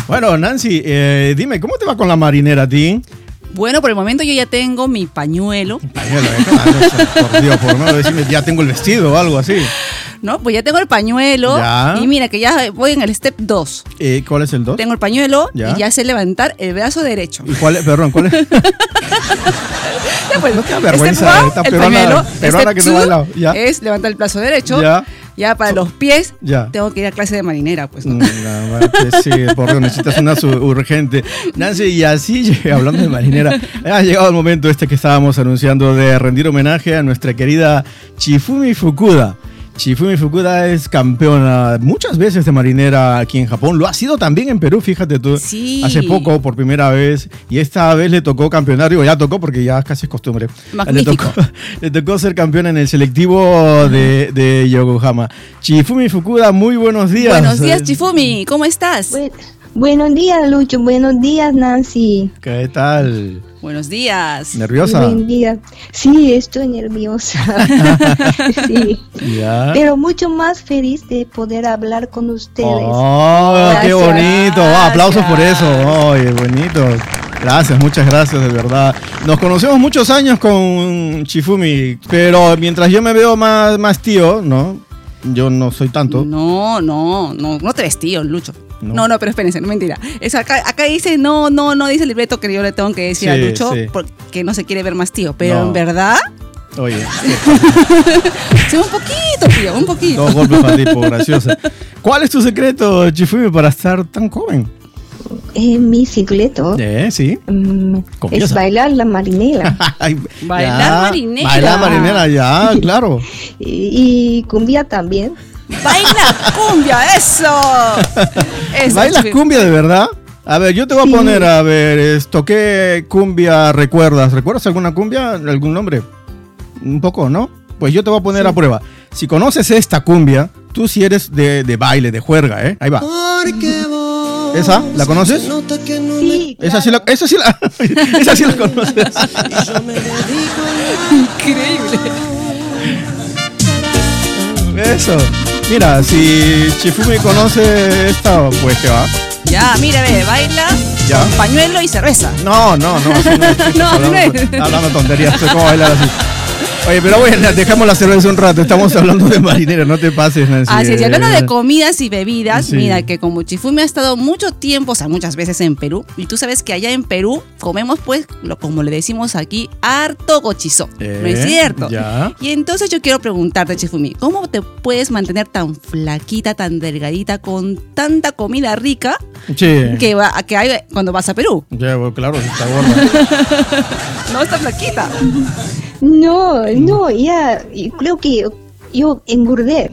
Bueno, Nancy, dime, ¿cómo te va con la marinera a ti? Bueno, por el momento yo ya tengo mi pañuelo. Pañuelo, por Dios, por no decirme, ya tengo el vestido o algo así. No, pues ya tengo el pañuelo. Ya. Y mira que ya voy en el step 2. ¿Cuál es el 2? Tengo el pañuelo Ya. y ya sé levantar el brazo derecho. ¿Y cuál es? Perdón, ¿cuál es? Ya, pues, No te da vergüenza, step 1, esta el peruana pañuelo. que no ha Step bailado. 2 Ya. es levantar el brazo derecho. Ya. Ya para los pies Ya. tengo que ir a clase de marinera, pues. ¿no? Sí, por Dios, necesitas una urgente. Nancy, y así, hablando de marinera, ha llegado el momento que estábamos anunciando de rendir homenaje a nuestra querida Chifumi Fukuda. Chifumi Fukuda es campeona muchas veces de marinera aquí en Japón. Lo ha sido también en Perú, fíjate tú. Sí. Hace poco, por primera vez. Y esta vez le tocó campeonar. Digo, ya tocó porque ya casi es costumbre. Magnífico. Le tocó ser campeona en el selectivo de Yokohama. Chifumi Fukuda, muy buenos días. Buenos días, Chifumi. ¿Cómo estás? Buenos días, Lucho. Buenos días, Nancy. ¿Qué tal? Buenos días. ¿Nerviosa? Buen día. Sí, estoy nerviosa. Sí. Ya. Pero mucho más feliz de poder hablar con ustedes. ¡Oh, qué Gracias. bonito! Aplausos por eso. ¡Oye, bonito! Gracias, muchas gracias, de verdad. Nos conocemos muchos años con Chifumi, pero mientras yo me veo más tío, ¿no? Yo no soy tanto. No te ves tío, Lucho. No. No, pero espérense, no mentira. Es acá dice, no dice el libreto que yo le tengo que decir a Sí, Lucho sí. porque no se quiere ver más tío. Pero No. en verdad, Oye, sí, un poquito, tío, un poquito. dos golpes para ti, por graciosa. ¿Cuál es tu secreto, Chifumi, para estar tan joven? Mi secreto Sí. es Confiesa. bailar la marinera Ay, Bailar ya, marinera. Bailar marinera, ya, claro. y cumbia también. ¡Baila cumbia! ¡Eso! Eso, ¿Bailas Chifumi. cumbia de verdad? A ver, yo te voy a poner, a ver, ¿qué cumbia recuerdas? ¿Recuerdas alguna cumbia? ¿Algún nombre? Un poco, ¿no? Pues yo te voy a poner a prueba. Si conoces esta cumbia, tú sí eres de baile, de juerga, ¿eh? Ahí va. ¿Esa? ¿La conoces? Sí, Esa sí la conoces. Increíble. Eso. Mira, si Chifumi conoce esta, pues que va. Ya, mira, ve, baila Ya. con pañuelo y cerveza. No, así no. No, Hablando tonterías, ¿cómo bailar así? Oye, pero bueno, dejamos la cerveza un rato. Estamos hablando de marinera, no te pases, Nancy. Así es, y hablando de comidas y bebidas, Sí. mira que como Chifumi ha estado mucho tiempo, o sea, muchas veces en Perú, y tú sabes que allá en Perú comemos, pues, como le decimos aquí, harto gochizó, ¿no es cierto? Ya. Y entonces yo quiero preguntarte, Chifumi, ¿cómo te puedes mantener tan flaquita, tan delgadita, con tanta comida rica Sí. que hay cuando vas a Perú? Ya, bueno, claro, está gorda. No, está flaquita. No, ya, y creo que yo engordé.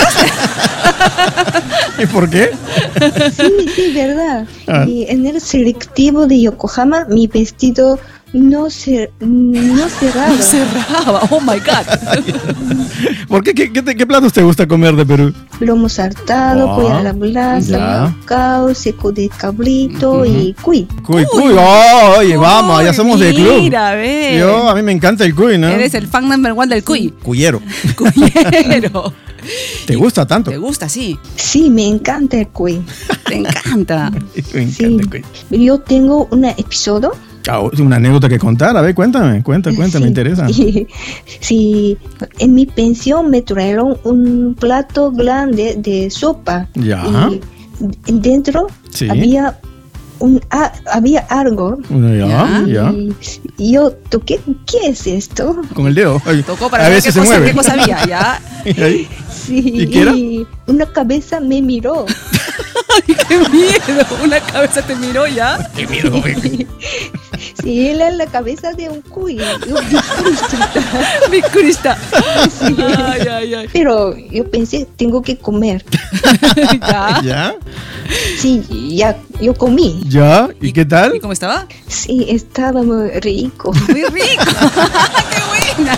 ¿Y por qué? Sí, verdad. Ah. Y en el selectivo de Yokohama, mi vestido no cerraba. Cerraba, oh my God. ¿Por qué? ¿Qué platos te gusta comer de Perú? Lomo saltado, Ah, pollo a la brasa, ya. cacao, seco de cabrito y cuy. Cuy. Oh, oye, vamos, ya somos de club. Mira, ve. A mí me encanta el cuy, ¿no? Eres el fan number one del cuy. Cuyero. Cuyero. ¿Te gusta tanto? ¿Te gusta? Sí. Sí, me encanta el cuy. Te encanta. Me encanta Sí. el cuy. Yo tengo un episodio. Una anécdota que contar, a ver, cuéntame, Sí. me interesa. Sí, en mi pensión me trajeron un plato grande de sopa. Ya. Y dentro Sí. había algo. Ya. Y yo toqué, ¿qué es esto? Con el dedo. Ay, Tocó para a ver veces qué se mueve. cosa había, ¿ya? ¿Y ahí? Sí, ¿Y qué era? una cabeza me miró. ¡Ay, qué miedo! Una cabeza te miró, ¿ya? Qué miedo, güey. Sí, era la cabeza de un cuy. Yo, Bicurista. Ay. pero yo pensé, tengo que comer. ¿Ya? ¿Ya? Sí, ya, yo comí. ¿Ya? ¿Y qué tal? ¿Y cómo estaba? Sí, estaba muy rico. Muy rico. ¡Qué buena!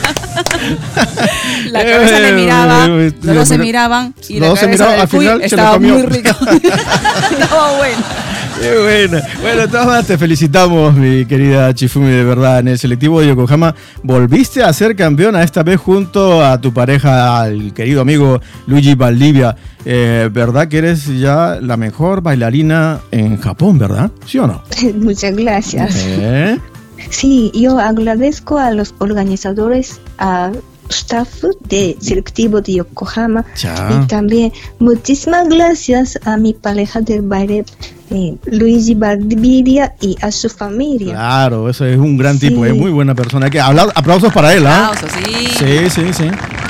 La cabeza le miraba, los dos se miraban y la Los dos se cabeza miraban, del al cuy final se lo estaba comió. muy rico. Estaba bueno. Qué bueno. Bueno, de todas maneras te felicitamos, mi querida Chifumi, de verdad. En el selectivo de Yokohama volviste a ser campeona, esta vez junto a tu pareja, al querido amigo Luigi Valdivia. ¿Verdad que eres ya la mejor bailarina en Japón, verdad? ¿Sí o no? Muchas gracias. Sí, yo agradezco a los organizadores, a staff de selectivo de Yokohama y también muchísimas gracias a mi pareja del baile, Luigi Valdivia, y a su familia. Claro, eso es un gran tipo, es muy buena persona. Aplausos para él, ¿ah? Aplausos, sí. Sí.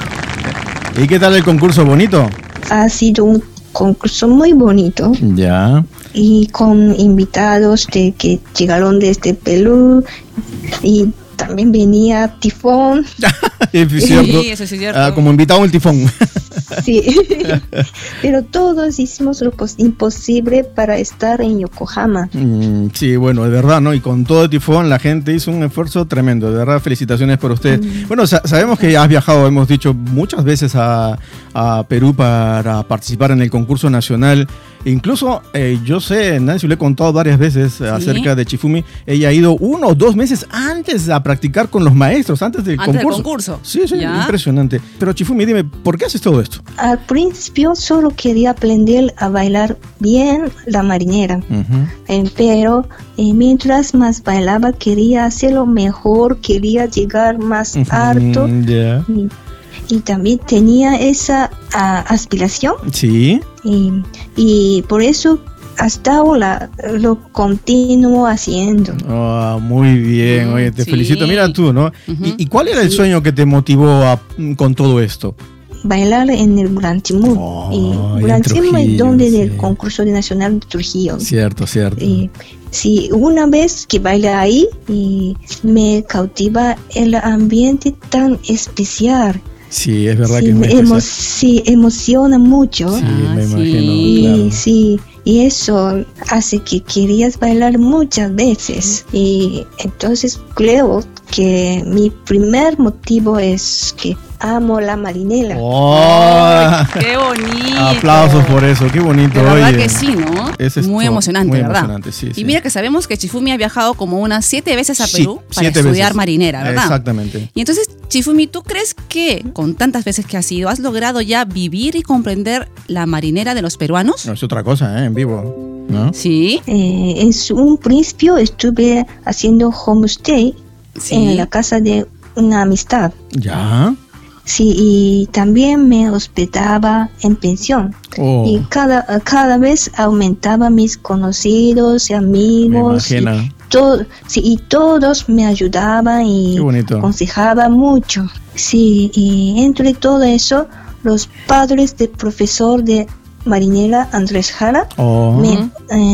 ¿Y qué tal el concurso? ¿Bonito? Ha sido un concurso muy bonito. Ya. Y con invitados que llegaron desde Perú, y también venía Tifón. Sí, eso es cierto. Como invitado el Tifón. Sí, pero todos hicimos lo imposible para estar en Yokohama. Sí, bueno, de verdad, ¿no? Y con todo el Tifón la gente hizo un esfuerzo tremendo. De verdad, felicitaciones por usted. Bueno, sabemos que has viajado, hemos dicho muchas veces a Perú para participar en el concurso nacional. Incluso yo sé, Nancy, le he contado varias veces acerca de Chifumi. Ella ha ido 1 o 2 meses antes a practicar con los maestros, antes del concurso. Sí, ¿ya? Impresionante. Pero Chifumi, dime, ¿por qué haces todo esto? Al principio solo quería aprender a bailar bien la marinera, pero mientras más bailaba quería hacerlo mejor, quería llegar más alto. Y también tenía esa aspiración. Sí. Y por eso hasta ahora lo continúo haciendo. Muy bien, oye, te felicito. Mira tú, ¿no? ¿Y cuál era el sueño que te motivó con todo esto? Bailar en el Gran Timur. Gran Timur es donde del concurso nacional de Trujillo. Cierto. Sí, una vez que bailé ahí, me cautiva el ambiente tan especial. Sí, es verdad que es muy especial. Sí, emociona mucho. Sí, me imagino, claro. Sí, y eso hace que querías bailar muchas veces. Y entonces creo que mi primer motivo es que amo la marinela. ¡Qué bonito! Aplausos por eso, qué bonito. De verdad que sí, ¿no? Muy emocionante, muy ¿verdad? Emocionante, sí. Y mira que sabemos que Chifumi ha viajado como unas 7 veces a Perú para estudiar marinera, ¿verdad? Exactamente. Y entonces, Chifumi, ¿tú crees que con tantas veces que has ido, has logrado ya vivir y comprender la marinera de los peruanos? No, es otra cosa, en vivo, ¿no? Sí. En un principio estuve haciendo homestay en la casa de una amistad. Ya. Sí, y también me hospedaba en pensión. Y cada vez aumentaba mis conocidos y amigos. Me imagino. Y todos me ayudaban y aconsejaban mucho. Sí, y entre todo eso, los padres del profesor de marinera Andrés Jara me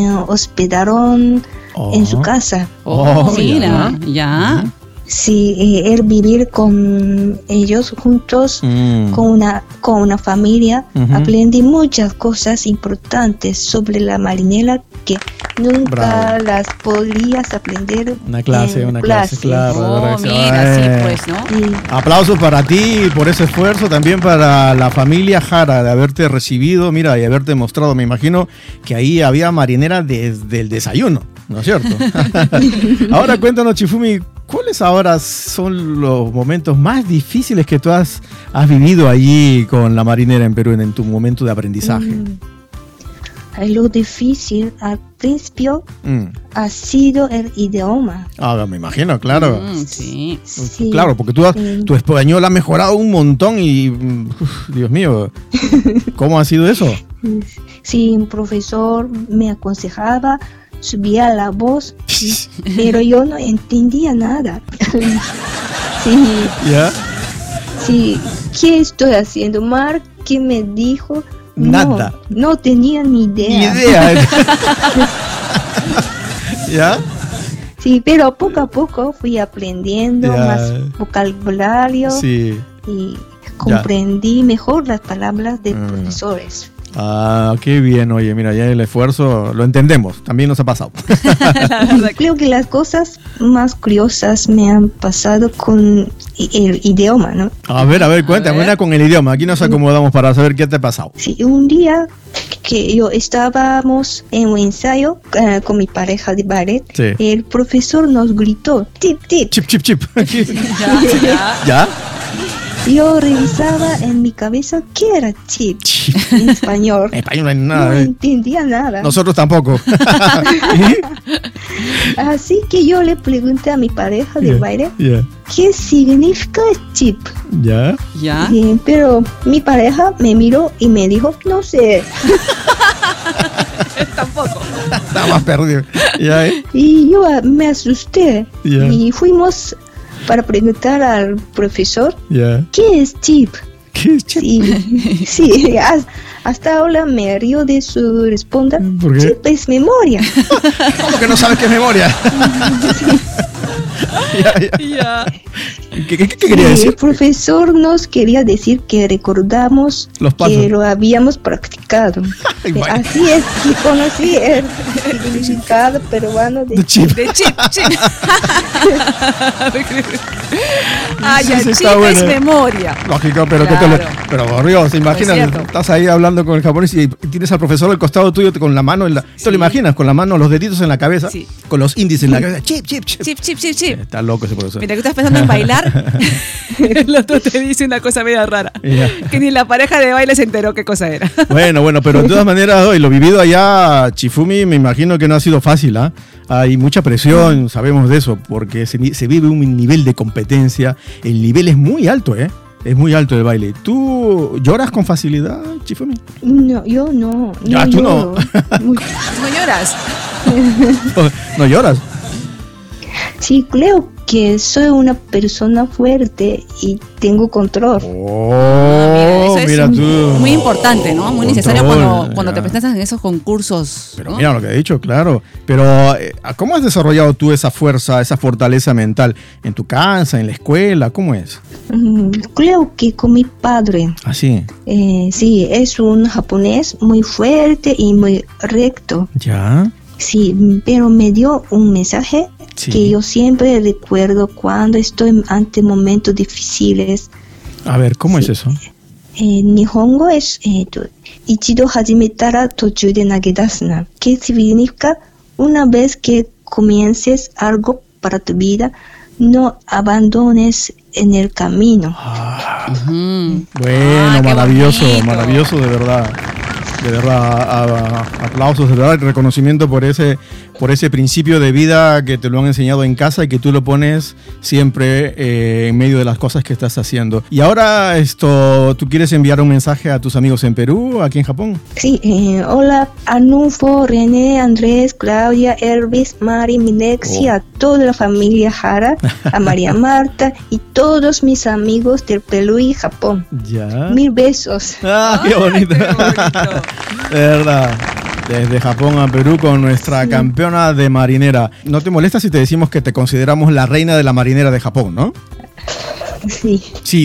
hospedaron en su casa. Mira, ya. Sí, el vivir con ellos juntos, con una familia, aprendí muchas cosas importantes sobre la marinera que nunca las podrías aprender. Una clase, claro. Mira, sí, pues, ¿no? Sí. Aplausos para ti por ese esfuerzo, también para la familia Jara de haberte recibido, mira, y haberte mostrado. Me imagino que ahí había marinera desde el desayuno, ¿no es cierto? Ahora cuéntanos, Chifumi, ¿cuáles ahora son los momentos más difíciles que tú has vivido allí con la marinera en Perú en tu momento de aprendizaje? Lo difícil al principio ha sido el idioma. Me imagino, claro. Sí. Claro, porque tu español ha mejorado un montón y, Dios mío, ¿cómo ha sido eso? Sí, un profesor me aconsejaba, subía la voz, pero yo no entendía nada. Sí. ¿Ya? Sí, ¿qué estoy haciendo mal? ¿Qué me dijo? Nada. No tenía ni idea. ¿Ya? Sí, pero poco a poco fui aprendiendo más vocabulario y comprendí mejor las palabras de profesores. Qué bien, oye, mira, ya el esfuerzo lo entendemos, también nos ha pasado. Creo que las cosas más curiosas me han pasado con el idioma, ¿no? A ver, cuéntame una con el idioma, aquí nos acomodamos para saber qué te ha pasado. Sí, un día que yo estábamos en un ensayo con mi pareja de ballet. Sí. El profesor nos gritó, tip, tip. Chip, chip, chip. Ya. ¿Ya? Yo revisaba en mi cabeza qué era chip Chip. en español. En español no hay nada. No entendía nada. Nosotros tampoco. Así que yo le pregunté a mi pareja de baile, Ya. ¿qué significa chip? ¿Ya? ¿Ya? Pero mi pareja me miró y me dijo, no sé. Tampoco. Está más perdido. ¿Ya? Y yo me asusté. Ya. Y fuimos para preguntar al profesor, ¿Ya? ¿qué es chip? ¿Qué es chip? Sí, sí, hasta ahora me río de su respuesta. ¿Por qué? Chip es memoria. ¿Cómo que no sabes qué es memoria? Ya. Ya. ¿Qué quería Sí, decir? el profesor nos quería decir que recordamos Los pasos. que lo habíamos practicado. Ay, vaya. Así es que conocí el significado peruano de De chip. De chip, chip. Ay, Sí, el sí, chip está bueno. es memoria. Lógico, pero Claro. pero por Dios, ¿te imaginas? Es cierto. Estás ahí hablando con el japonés y tienes al profesor al costado tuyo con la mano ¿te lo imaginas? Con la mano, los deditos en la cabeza, Sí. con los índices en la cabeza. Chip, chip, chip. Chip, chip, chip, chip. Está loco ese profesor. Mientras que estás pensando en bailar, el otro te dice una cosa media rara. Ya. Que ni la pareja de baile se enteró qué cosa era. Bueno, pero de todas maneras, hoy lo vivido allá, Chifumi, me imagino que no ha sido fácil, ¿ah? Hay mucha presión, sabemos de eso, porque se vive un nivel de competencia. El nivel es muy alto, ¿eh? Es muy alto el baile. ¿Tú lloras con facilidad, Chifumi? No, yo no. Ya, tú no. lloro. Muy- No lloras. ¿No lloras? Sí, creo que soy una persona fuerte y tengo control. Oh, Eso mira es tú. muy importante, ¿no? Muy necesario Control, cuando te ya. presentas en esos concursos. Pero ¿no? mira lo que he dicho, claro. Pero, ¿cómo has desarrollado tú esa fuerza, esa fortaleza mental? ¿En tu casa, en la escuela? ¿Cómo es? Creo que con mi padre. Así. Sí, es un japonés muy fuerte y muy recto. ¿Ya? Sí, pero me dio un mensaje Sí. que yo siempre recuerdo cuando estoy ante momentos difíciles. A ver, ¿cómo es eso? Nihongo es ichido hajimetara tochu de nagedasu, que significa una vez que comiences algo para tu vida, no abandones en el camino. Ujú. Bueno, qué maravilloso, bonito. maravilloso, de verdad. De verdad, aplausos, de verdad, reconocimiento por ese principio de vida que te lo han enseñado en casa y que tú lo pones siempre en medio de las cosas que estás haciendo. Y ahora ¿tú quieres enviar un mensaje a tus amigos en Perú, aquí en Japón? Sí, hola Arnulfo, René, Andrés, Claudia, Elvis, Mari, Minexi, a toda la familia Jara, a María Marta y todos mis amigos del Perú y Japón. Ya. 1000 besos. Ah, qué bonito. Qué bonito. De verdad. Desde Japón a Perú con nuestra campeona de marinera. ¿No te molesta si te decimos que te consideramos la reina de la marinera de Japón, no? Sí. Sí.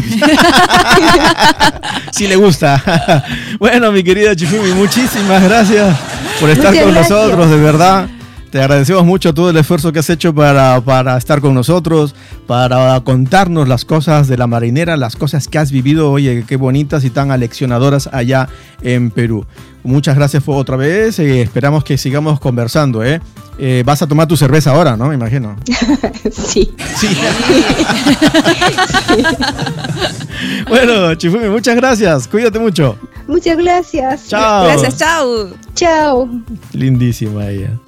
Sí le gusta. Bueno, mi querida Chifumi, muchísimas gracias por estar Muchas con gracias. nosotros, de verdad. Te agradecemos mucho todo el esfuerzo que has hecho para estar con nosotros, para contarnos las cosas de la marinera, las cosas que has vivido, oye, qué bonitas y tan aleccionadoras allá en Perú. Muchas gracias por otra vez, esperamos que sigamos conversando, ¿eh? Vas a tomar tu cerveza ahora, ¿no? Me imagino. Sí. Sí. Bueno, Chifumi, muchas gracias, cuídate mucho. Muchas gracias. Chao. Gracias, chao. Chao. Lindísima ella.